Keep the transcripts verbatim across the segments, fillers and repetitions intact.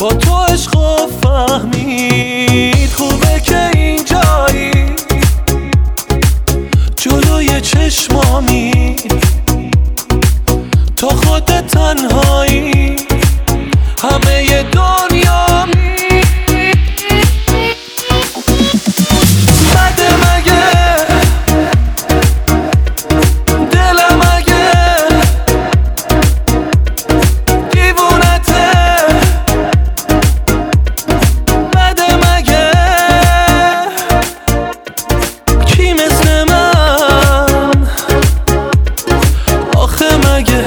با تو عشق و فهمید. خوبه که اینجایی جلوی چشمامی، تو خودت تنهایی همه ی دنیامی. بده مگه دلم اگه دیوونته، بده مگه کی مثل من آخه مگه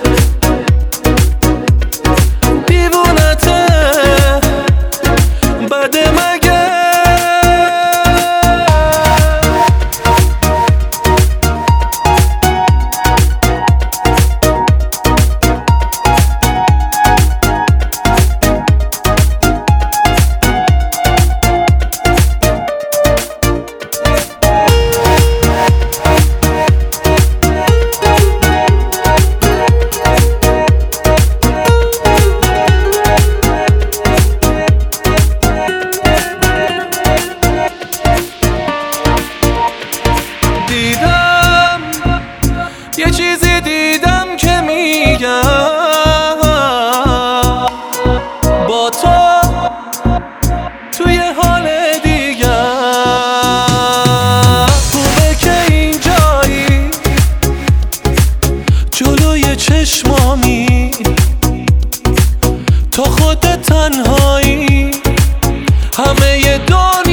دیوونته، بده مگه. دیدم یه چیزی دیدم که میگم با تو توی حال دیگم. خوبه که اینجایی جلوی چشمامی، تو خودت تنهایی همه ی دنیا